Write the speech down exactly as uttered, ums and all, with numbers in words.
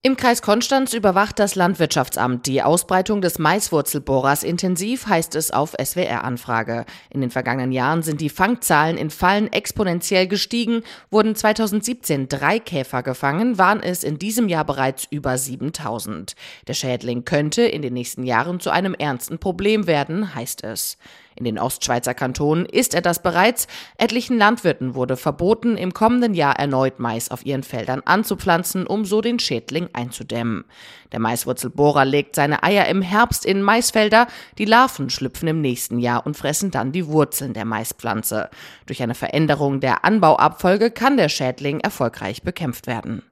Im Kreis Konstanz überwacht das Landwirtschaftsamt die Ausbreitung des Maiswurzelbohrers intensiv, heißt es auf S W R-Anfrage. In den vergangenen Jahren sind die Fangzahlen in Fallen exponentiell gestiegen. Wurden zweitausendsiebzehn drei Käfer gefangen, waren es in diesem Jahr bereits über siebentausend. Der Schädling könnte in den nächsten Jahren zu einem ernsten Problem werden, heißt es. In den Ostschweizer Kantonen ist er das bereits. Etlichen Landwirten wurde verboten, im kommenden Jahr erneut Mais auf ihren Feldern anzupflanzen, um so den Schädling einzudämmen. Der Maiswurzelbohrer legt seine Eier im Herbst in Maisfelder. Die Larven schlüpfen im nächsten Jahr und fressen dann die Wurzeln der Maispflanze. Durch eine Veränderung der Anbauabfolge kann der Schädling erfolgreich bekämpft werden.